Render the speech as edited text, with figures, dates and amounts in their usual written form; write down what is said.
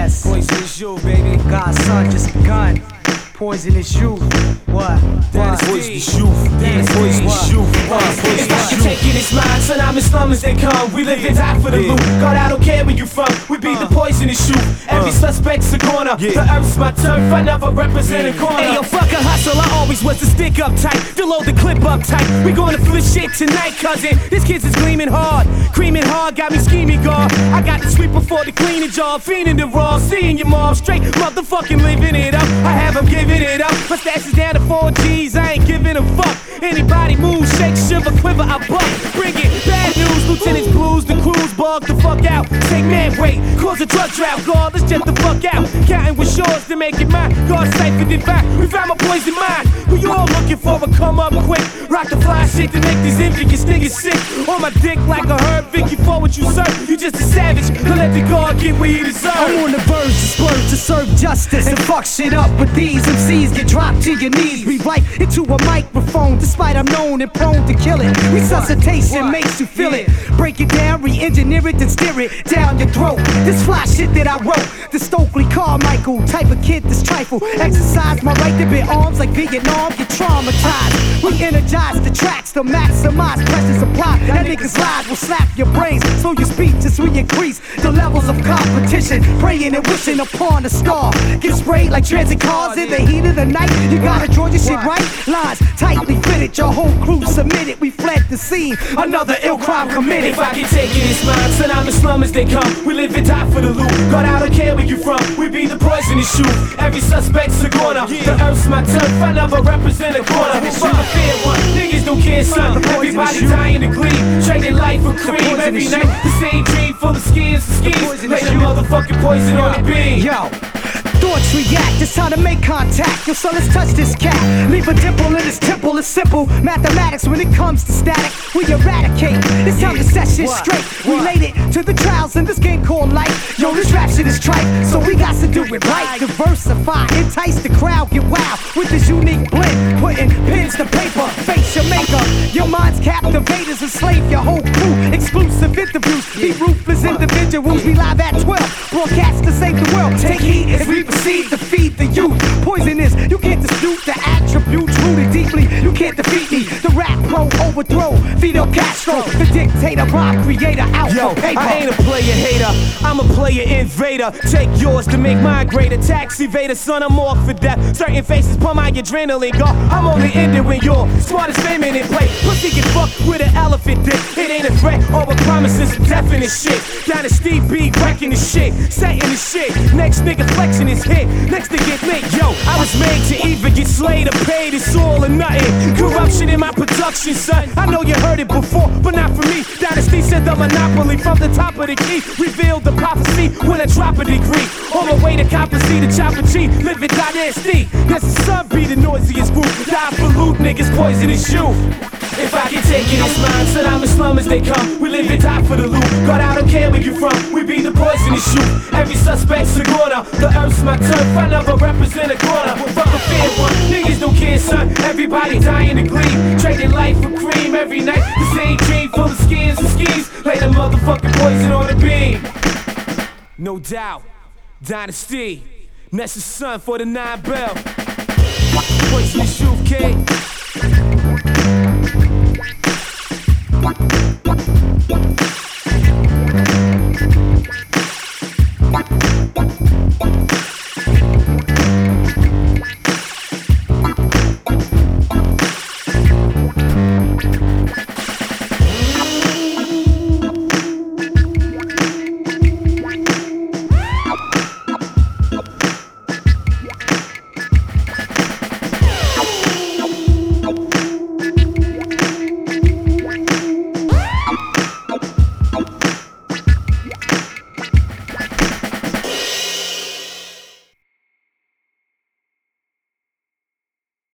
Yes, poisonous youth, baby. God's son just begun. Poisonous youth. What? Poisonous youth. Poisonous youth. If I can take it, it's mine. Son, I'm as slum as they come. We live and die for the loot. God, I don't care where you from. We be the poisonous youth. Every suspect's a corner. The earth's my turf. I never represent a corner. Hey, yo, fuck a hustle. I always was the stick up tight. To load the clip up tight. We gonna flip shit tonight, cousin. This kid's is gleaming hard. Creaming hard, got me scheming, guard. I got the sweep before the cleaning job. Fiending the raw. Seeing your mom straight. Motherfucking living it up. I have them giving it up. My stash is down to 4 G's. I ain't giving a fuck. Anybody move, shake, shiver, quiver, I buck. Bring it. Bad news, Lieutenant's blues. The crew's bug the fuck out. Take man weight. Cause a drug drought. God, let's jet the fuck out. Counting with shores to make it mine. God safe and divine. We found my poison mind. We all looking for a come up quick. Rock the fly shit to make these envious niggas sick. On my dick like a herb. Vicky for what you serve. You just a savage. Don't let the God get what he deserves. I'm on the verge to splurge to serve justice and fuck shit up with these MCs. Get dropped to your knees. We write into a microphone despite I'm known and prone to kill it. Resuscitation makes you feel it. Break it down, re-engineer it, then steer it down your throat. This fly shit that I wrote. The Stokely Carmichael type of kid that's trifle. Exercise my right to bear arms like Vietnam. Get traumatized. We energize the tracks to maximize pressure supply. That nigga's lies will slap your brains. So your speech as we increase the levels of competition. Praying and wishing upon a star. Get sprayed like transit cars in the heat of the night. You gotta draw your shit right. Lines tightly fitted. Your whole crew submitted. We fled the scene. Another ill crime committed. If I can take it, it's mine. Son, I'm as slum as they come. We live and die for the loot. God, I don't care where you from. We be the poisonous youth. Every suspect's a corner. The earth's my turf. I never represent a corner. Fuck a fair one. Niggas don't care, son. Everybody dying to gleam. Trading life for cream. Every night, the same dream full of skins and schemes. Lay the motherfucking poison on the beam. Yo. Thoughts react, it's time to make contact. Yo, so let's touch this cat. Leave a dimple in his temple, it's simple. Mathematics when it comes to static, we eradicate. It's time to set shit straight. Relate it to the trials in this game called life. Yo, this rap shit is trite, so we got to do it right. Diversify, entice the crowd, get wild with this unique blend. Putting pens to paper, face your makeup. Your mind's captivators, enslave your whole crew. Exclusive interviews, be ruthless individuals. We live at 12, broadcast to save the world. Take heed as we proceed to feed the youth. Poisonous, you can't dispute the attributes rooted deeply. You can't defeat me. The rap pro overthrow Fidel Castro, the dictator, rhyme creator, out for paper. I ain't a player hater, I'm a player invader. Take yours to make mine greater. Tax evader, son, I'm off for that. Certain faces pump my adrenaline, go. I'm only ending when you're smart as feminine play. Pussy get fucked with an elephant dick. It ain't a threat, all the promises are definite shit. Down to Steve B, wrecking the shit, setting the shit. Next nigga flexing his hit, next to get lit. Yo, I was made to either get slayed or paid. It's all or nothing. Corruption in my production, son. I know you heard it before, but not for me. Dynasty said the monopoly from the top of the key. Revealed the prophecy when I drop a degree. On my way to copper C, the chopper G. Live in dynasty. Yes, the sun be the noisiest group. Die for loot, niggas poisonous you. If I can take it, it's mine. Son, I'm as slum as they come. We live and die for the loot. God, I don't care where you from. We be the poisonous youth. Every suspect's a corner. The earth's my turf. I never represent a corner. Fuck a fair one. Niggas don't care, son. Everybody dying to gleam. Trading life for cream every night. The same dream full of skins and schemes. Lay the motherfucking poison on the beam. No doubt. Dynasty. Nessa's son for the 9 bell. Poisonous youth, kid.